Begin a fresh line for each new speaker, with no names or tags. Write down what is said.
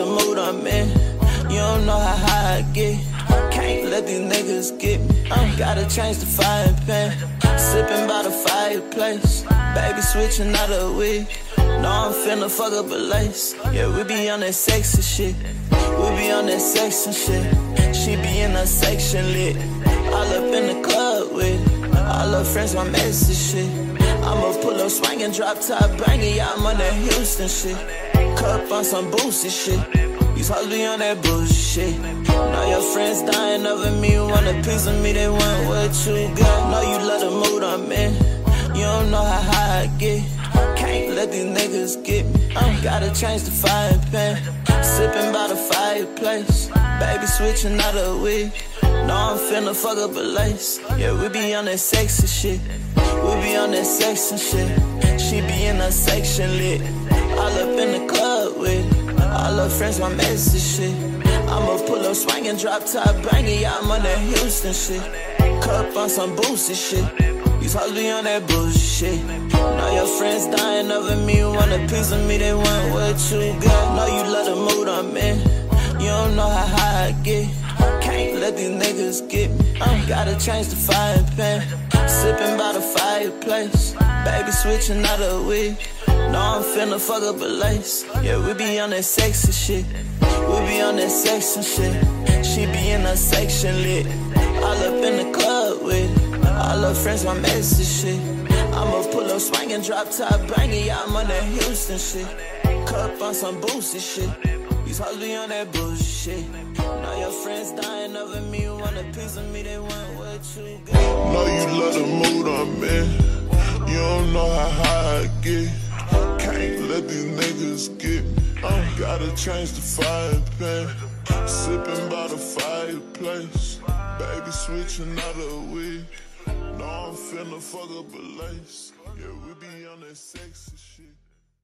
the mood I'm in. You don't know how high I get. Can't let these niggas get me. Gotta change the frying pan. Sipping by the fireplace. Baby switching out a wig. No, I'm finna fuck up a lace. Yeah, we be on that sexy shit. We be on that sex and shit. She be in her section lit. All up in the club with all her friends, my messy shit. I'ma pull up swinging, drop top banging. Yeah, I'm on that Houston shit. Cup on some boosty shit. These hoes be on that bullshit. Now your friends dying over me, want a piece of me, they want what you got. Know you love the mood I'm in. You don't know how high I get. Can't let these niggas get me. Gotta change the frying pan. Sipping by the fireplace. Baby switching out a wig. No, I'm finna fuck up a lace. Yeah, we be on that sexy shit. We be on that sex and shit. She be in her section lit. All up in the club with all her friends, my messy shit. I'ma pull up swinging, drop top banging. Yeah, I'm on that Houston shit. Cup on some boosty shit. These hoes be on that bullshit. Now your friends dying over me, want a piece of me, they want what you got. Know you love the mood I'm in. You don't know how high I get. Can't let these niggas get me. Gotta change the frying pan. Sipping by the fireplace. Baby switching out a wig. No, I'm finna fuck up a lace. Yeah, we be on that sexy shit. We be on that sex and shit. She be in her section lit. All up in the club with all her friends, my messy shit. I'ma pull up swinging, drop top banging. Yeah, I'm on that Houston shit. Cup on some boosty shit. These hoes be on that bullshit. Now your friends dying over me, want a piece of me, they want what you got.
Know you love the mood I'm in. You don't know how high I get. Can't let these niggas get me. Gotta change the frying pan. Sipping by the fireplace. Baby switching out a wig. No, I'm finna fuck up a lace. Yeah, we be on that sexy shit.